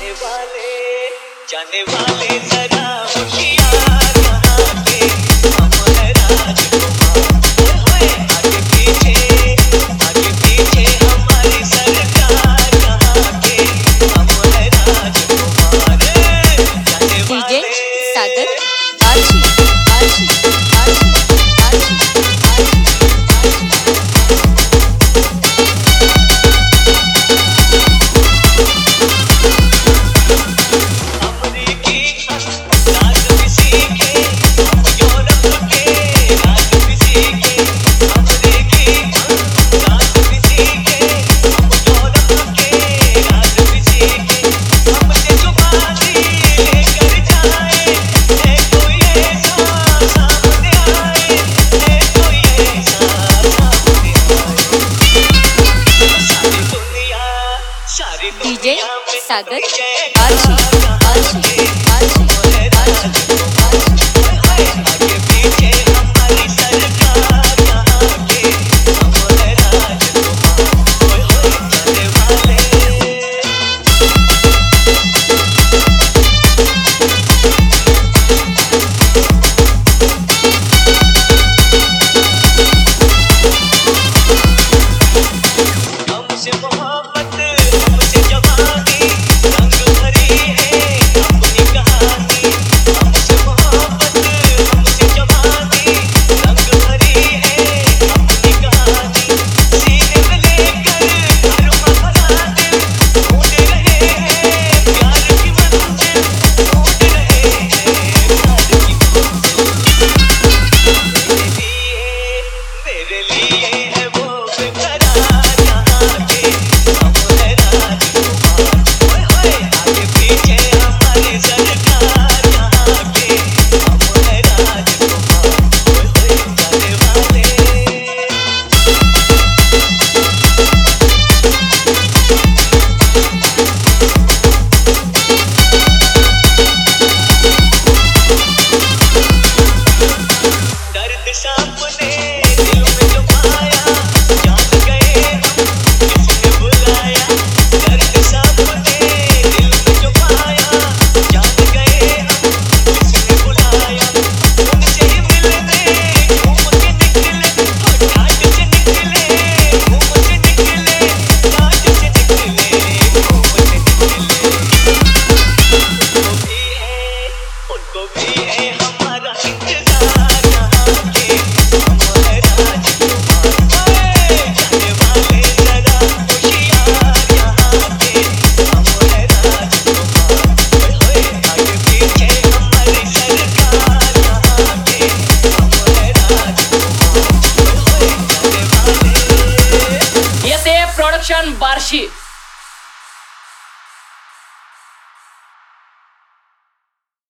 जाने वाले जरा होशियार यहाँ के हम है राजकुमार। ओए आगे पीछे हमारी सरकार यहाँ के हम है राजकुमार। जाने वाले सागर आशी आशी आशी आशी डीजे सागर आशी आशी आशी आशी आगे पीछे हमारी सरकार यहाँ के हम है राजकुमार। जाने वाले हमसे मोहब्बत हमसे जवानी रंग भरी है अपनी कहानी। हमसे मोहब्बत हमसे जवानी रंग भरी है अपनी कहानी। सीने में लेकर अरमा भरा दिल ढूंढ रहे हैं प्यार की मंजिल। ढूंढ रहे हैं प्यार की मंजिल। मेरे लिए है वो बेकरार यहाँ के हम है राजकुमार। आगे पीछे हमारी सरकार यहाँ के हम है राजकुमार। जाने वाले दर्द सामने दिल में जो पाया जान गए हम किसने बुलाया। दर्द सामने दिल में जो पाया जान गए हम किसने बुलाया। उनसे ही मिलने घूम के निकले घाट से निकले घूम के निकले घाट से निकले घूम के निकले। उनको भी है हमारा इंतजार यहाँ के हम है राजकुमार। जाने वाले जरा होशियार यहाँ के हम है राजकुमार। आगे पीछे हमारी सरकार यहाँ के हम है राजकुमार। जाने वाले ये प्रोडक्शन बार्शी।